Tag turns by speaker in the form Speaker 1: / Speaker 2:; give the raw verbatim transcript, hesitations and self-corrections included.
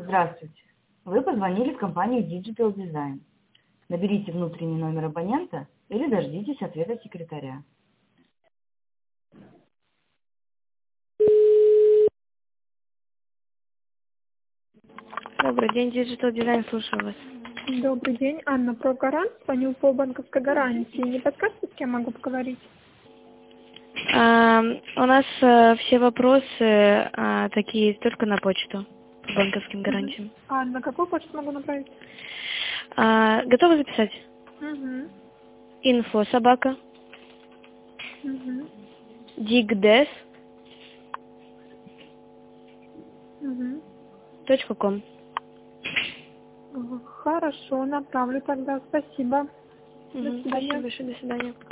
Speaker 1: Здравствуйте. Вы позвонили в компанию Digital Design. Наберите внутренний номер абонента или дождитесь ответа секретаря.
Speaker 2: Добрый день, Digital Design, слушаю вас.
Speaker 3: Добрый день, Анна Прогарант, звоню по банковской гарантии. Не подскажете, с кем могу поговорить?
Speaker 2: А, у нас а, все вопросы а, такие только на почту по банковским гарантиям.
Speaker 3: А на какую почту могу направить?
Speaker 2: А, готовы записать?
Speaker 3: Угу.
Speaker 2: Инфо собака
Speaker 3: Угу.
Speaker 2: digdes
Speaker 3: Угу.
Speaker 2: точка ком.
Speaker 3: Хорошо, направлю тогда. Спасибо. До
Speaker 2: Угу,
Speaker 3: свидания.
Speaker 2: спасибо большое, до свидания.